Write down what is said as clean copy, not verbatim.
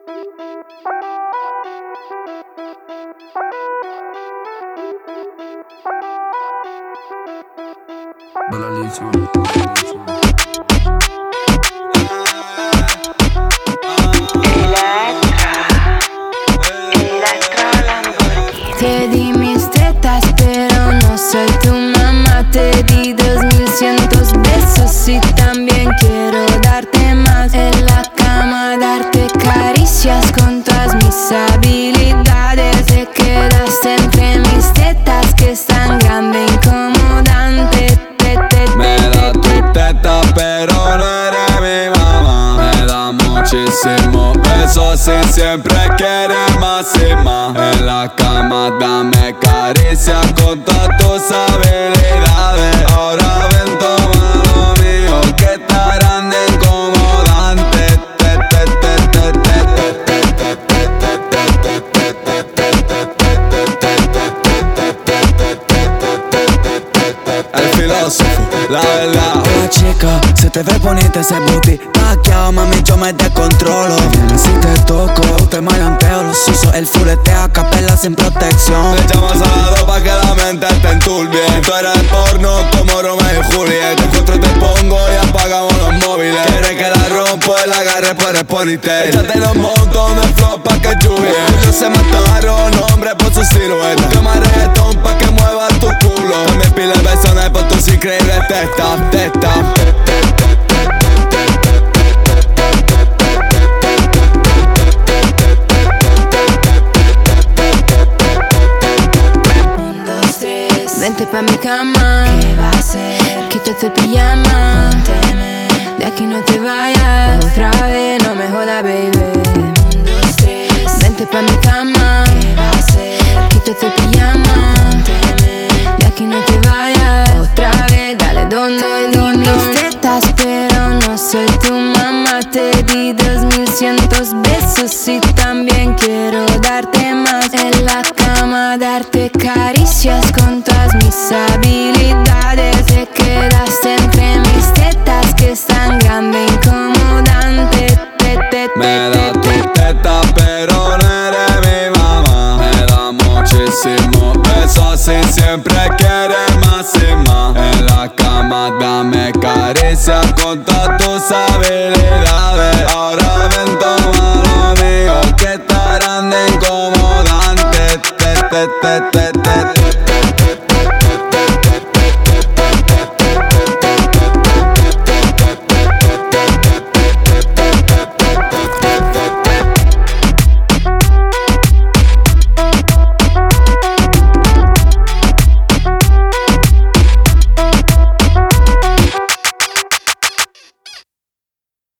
Bella Licia. Te di mis tetas, pero no soy tu mamá. Te di 2100 besos y también quiero darte más. En la cama darte caricias con todas mis habilidades. Te quedaste entre mis tetas que es tan grande e incomodante. Me da tu teta, pero no eres mi mamá. Me da muchísimos besos y siempre quiere más y más. En la cama dame caricia con todas tus habilidades. Ahora ven, toma lo mío, que está grande e incomodante. El filósofo, la verdad. Hola chica, se te ve bonita ese booty taqueado, mami, yo me descontrolo. Vienes si te toco, te malanteo. Los uso, el fuletea, capela sin protección. Le echamos asado pa' que la mente te enturbie. Tú eres de porno como Romeo y Julieta. Te encuentro, te pongo y apagamos los móviles. Quieres que la rompo, el agarre por el ponytail. Échate los montón de flow pa' que lluvie. Ellos se mataron, hombre, por su silueta. Toma reggaetón pa' que mueva tu culo. También pile besones por tus increíbles tetas. Vente pa' mi cama, ¿qué va a hacer? Quítate el pijama, pónteme, de aquí no te vayas. Otra vez, no me jodas, baby. 1, 2, 3. Vente pa' mi cama, ¿qué va a hacer? Quítate el pijama, pónteme, de aquí no te vayas. Otra vez, dale donde mis tetas, pero no soy tu mamá. Te di 2100 besos y también quiero darte más. En la cama darte caricias con todas mis habilidades. Te quedaste entre mis tetas que es tan grande e incomodante. Me da tu teta, pero no eres mi mamá. Me da muchísimos besos y siempre quiere más y más. En la cama dame caricia con todas tus habilidades. Ahora ven, toma lo mío, que está grande e incomodante.